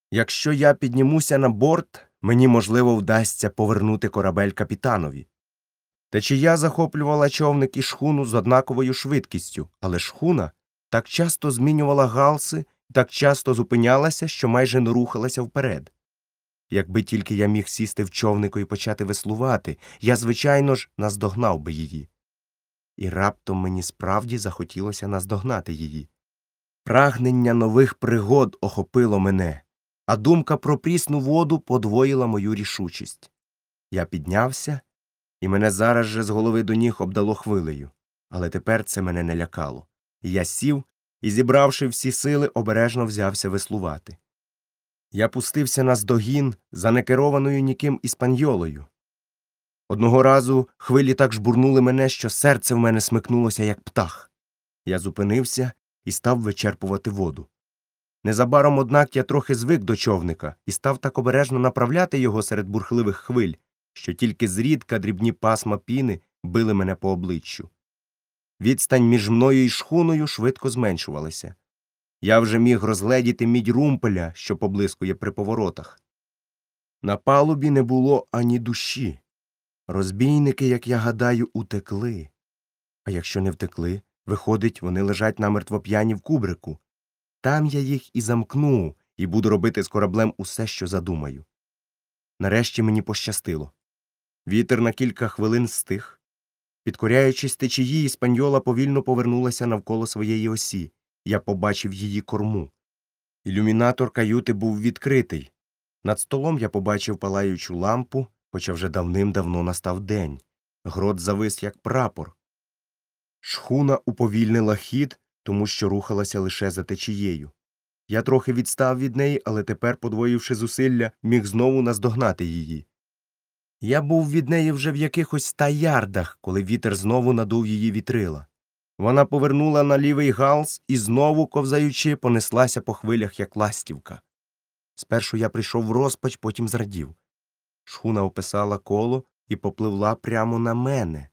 Якщо я піднімуся на борт, мені, можливо, вдасться повернути корабель капітанові. Течія захоплювала човник і шхуну з однаковою швидкістю, але шхуна так часто змінювала галси і так часто зупинялася, що майже не рухалася вперед. Якби тільки я міг сісти в човнику і почати веслувати, я, звичайно ж, наздогнав би її. І раптом мені справді захотілося наздогнати її. Прагнення нових пригод охопило мене, а думка про прісну воду подвоїла мою рішучість. Я піднявся, і мене зараз же з голови до ніг обдало хвилею. Але тепер це мене не лякало. Я сів і, зібравши всі сили, обережно взявся веслувати. Я пустився наздогін за некерованою ніким іспаньолою. Одного разу хвилі так жбурнули мене, що серце в мене смикнулося, як птах. Я зупинився і став вичерпувати воду. Незабаром, однак, я трохи звик до човника і став так обережно направляти його серед бурхливих хвиль, що тільки зрідка дрібні пасма піни били мене по обличчю. Відстань між мною і шхуною швидко зменшувалася. Я вже міг розгледіти мідь румпеля, що поблискує при поворотах. На палубі не було ані душі. Розбійники, як я гадаю, утекли. А якщо не втекли, виходить, вони лежать намертво п'яні в кубрику. Там я їх і замкну, і буду робити з кораблем усе, що задумаю. Нарешті мені пощастило. Вітер на кілька хвилин стих. Підкоряючись течії, іспаньола повільно повернулася навколо своєї осі. Я побачив її корму. Ілюмінатор каюти був відкритий. Над столом я побачив палаючу лампу, хоча вже давним-давно настав день. Грот завис, як прапор. Шхуна уповільнила хід, тому що рухалася лише за течією. Я трохи відстав від неї, але тепер, подвоївши зусилля, міг знову наздогнати її. Я був від неї вже в якихось 100 ярдах, коли вітер знову надув її вітрила. Вона повернула на лівий галс і знову, ковзаючи, понеслася по хвилях, як ластівка. Спершу я прийшов в розпач, потім зрадів. Шхуна описала коло і попливла прямо на мене.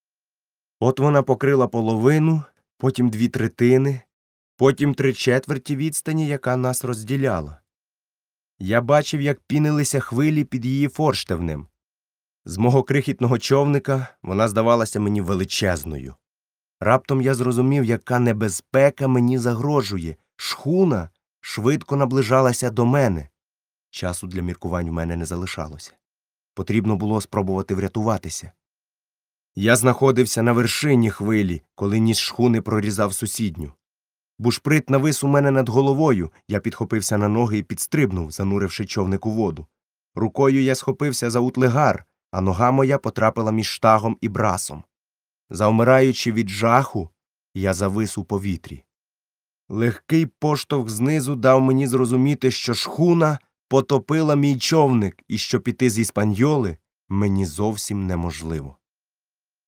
От вона покрила половину, потім 2/3, потім 3/4 відстані, яка нас розділяла. Я бачив, як пінилися хвилі під її форштевнем. З мого крихітного човника вона здавалася мені величезною. Раптом я зрозумів, яка небезпека мені загрожує. Шхуна швидко наближалася до мене. Часу для міркувань в мене не залишалося. Потрібно було спробувати врятуватися. Я знаходився на вершині хвилі, коли ніс шхуни прорізав сусідню. Бушприт навис у мене над головою, я підхопився на ноги і підстрибнув, зануривши човник у воду. Рукою я схопився за утлегар, а нога моя потрапила між штагом і брасом. Завмираючи від жаху, я завис у повітрі. Легкий поштовх знизу дав мені зрозуміти, що шхуна потопила мій човник і що піти з Іспаньоли мені зовсім неможливо.